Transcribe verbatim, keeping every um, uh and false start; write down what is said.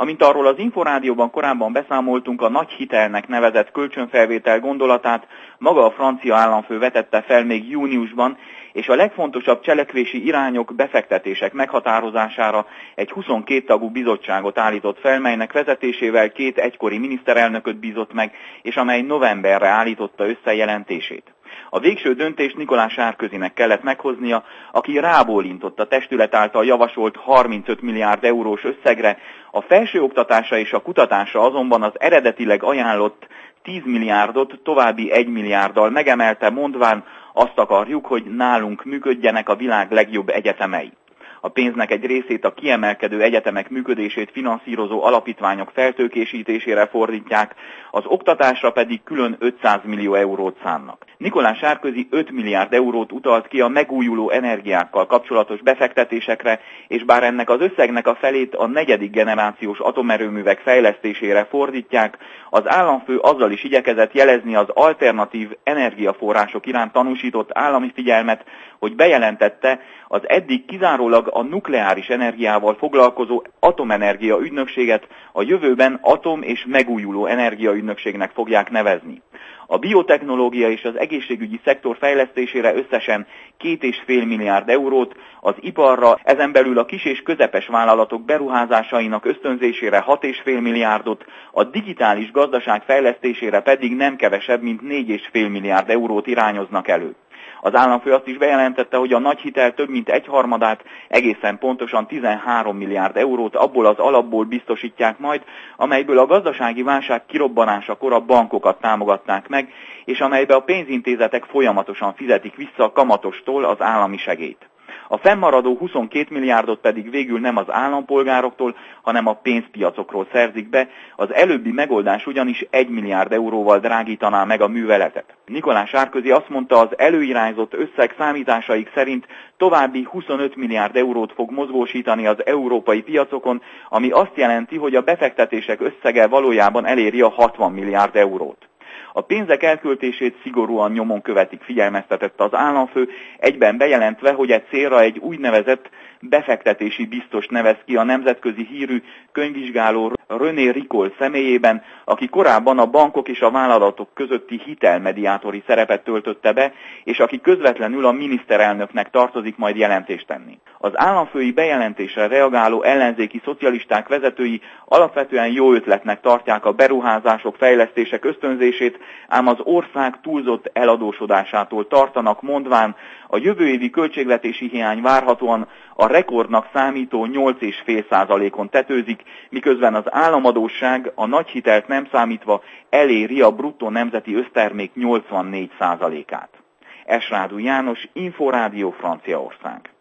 Amint arról az Inforádióban korábban beszámoltunk, a nagy hitelnek nevezett kölcsönfelvétel gondolatát maga a francia államfő vetette fel még júniusban, és a legfontosabb cselekvési irányok, befektetések meghatározására egy huszonkét tagú bizottságot állított fel, melynek vezetésével két egykori miniszterelnököt bízott meg, és amely novemberre állította össze jelentését. A végső döntést Nicolas Sarkozynek kellett meghoznia, aki rábólintott a testület által javasolt harmincöt milliárd eurós összegre, a felsőoktatásra és a kutatásra azonban az eredetileg ajánlott tíz milliárdot további egy milliárddal megemelte, mondván azt akarjuk, hogy nálunk működjenek a világ legjobb egyetemei. A pénznek egy részét a kiemelkedő egyetemek működését finanszírozó alapítványok feltőkésítésére fordítják, az oktatásra pedig külön ötszáz millió eurót szánnak. Nicolas Sarkozy öt milliárd eurót utalt ki a megújuló energiákkal kapcsolatos befektetésekre, és bár ennek az összegnek a felét a negyedik generációs atomerőművek fejlesztésére fordítják, az államfő azzal is igyekezett jelezni az alternatív energiaforrások iránt tanúsított állami figyelmet, hogy bejelentette, az eddig kizárólag a nukleáris energiával foglalkozó atomenergia ügynökséget a jövőben atom- és megújuló energiaügynökségnek fogják nevezni. A biotechnológia és az egészségügyi szektor fejlesztésére összesen két és fél milliárd eurót, az iparra, ezen belül a kis és közepes vállalatok beruházásainak ösztönzésére hat és fél milliárdot, a digitális gazdaság fejlesztésére pedig nem kevesebb, mint négy és fél milliárd eurót irányoznak elő. Az államfő azt is bejelentette, hogy a nagy hitel több mint egyharmadát, egészen pontosan tizenhárom milliárd eurót abból az alapból biztosítják majd, amelyből a gazdasági válság kirobbanásakor a bankokat támogatnák meg, és amelybe a pénzintézetek folyamatosan fizetik vissza a kamatostól az állami segélyt. A fennmaradó huszonkét milliárdot pedig végül nem az állampolgároktól, hanem a pénzpiacokról szerzik be, az előbbi megoldás ugyanis egy milliárd euróval drágítaná meg a műveletet. Nicolas Sarkozy azt mondta, az előirányzott összeg számításaik szerint további huszonöt milliárd eurót fog mozgósítani az európai piacokon, ami azt jelenti, hogy a befektetések összege valójában eléri a hatvan milliárd eurót. A pénzek elköltését szigorúan nyomon követik, figyelmeztetett az államfő, egyben bejelentve, hogy egy célra egy úgynevezett befektetési biztos nevez ki a nemzetközi hírű könyvvizsgáló René Ricol személyében, aki korábban a bankok és a vállalatok közötti hitelmediátori szerepet töltötte be, és aki közvetlenül a miniszterelnöknek tartozik majd jelentést tenni. Az államfői bejelentésre reagáló ellenzéki szocialisták vezetői alapvetően jó ötletnek tartják a beruházások, fejlesztések ösztönzését, ám az ország túlzott eladósodásától tartanak, mondván a jövő évi költségvetési hiány várhatóan a rekordnak számító nyolc egész öt százalékon tetőzik, miközben az államadósság a nagy hitelt nem számítva eléri a bruttó nemzeti össztermék nyolcvannégy százalékát. Esrádu János, Inforádió, Franciaország.